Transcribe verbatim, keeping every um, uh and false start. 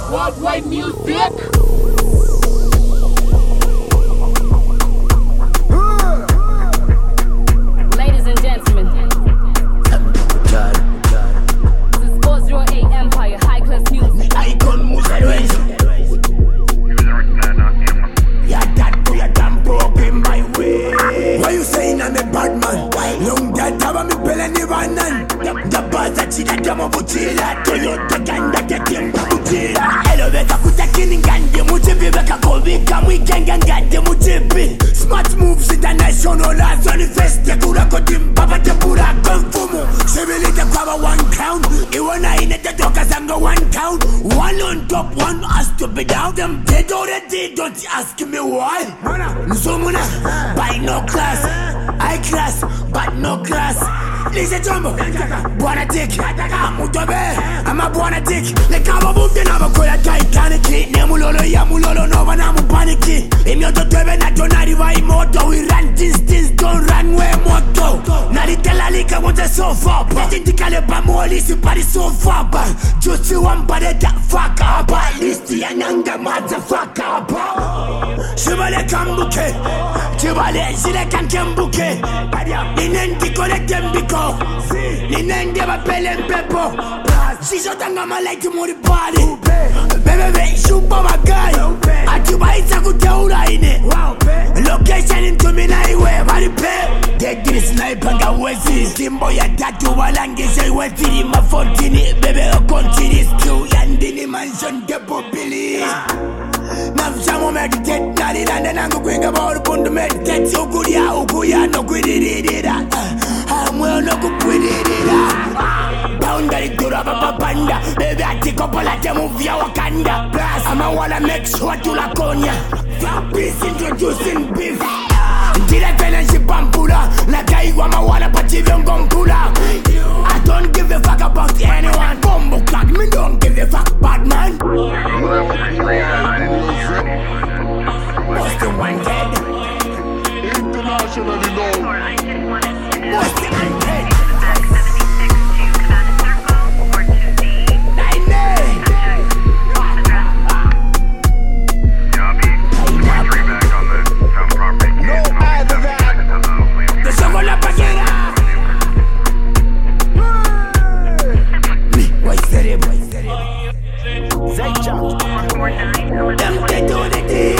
Worldwide music. Ladies and gentlemen, this is four oh eight Empire, high class music. Icon Musarenz. Yeah, that boy a damn broken my way. Why you saying I'm a bad man? Long that time I'm a peleni vanan. The buzz that she that dama butila. Toyota ganda getting butila. Elevator kutakini ngandi mutipi beka kovika mwikenge ngandi mutipi. Smart moves international as on the fest. Tekura kotim papa tepura konfumu. Sebilite kwaba one count. Iwana ine te toka zango one count. One on top, one has to be down. Them dead already, don't ask me why. Nsumuna, by no class. High class, but no class. Lise Jumbo, Buona Dick, Mutobe, I'm a Buona Dick. Le cavo butte nava quella Titanic. Nemulolo yamulolo no vanamu paniki. Il mio dotore non arriva in moto. We run distance, don't run way moto. Naritella liga with the sofa. Identicale bamoli si pari sofa. Just you one body that fuck up. Listi ananga motherfucker. Shivale kambuke, Shivale zile kankembuke. Ninendi kole kembiko. Ninendi bapele mpepo. Sisotanga malaiti muri body. Bebe be shupa magai. Atibaita kuteura ine. Location into mina iwe bari pe. Degiri sniper nga wezi. Simbo ya tatu walangisha iwe tiri mafontini. Bebe okontini skill yandini mansion depo pili. Nafshamo meditate nari lande nangu kwinga bauru pundu meditate. Ukuria ukuya no kwidiridira. Amwe no kupwidirira. Boundary dura baba banda. Baby atiko pola temu via Wakanda. I'ma wanna make sure to la konya. Peace introducing beef. Direct energy bambula. Like I want my water but you don't gompula. I don't give a fuck about anyone. Bombo clock me don't give a fuck bad man. Most wanted. Internationally known. Most wanted. Them they do the deal.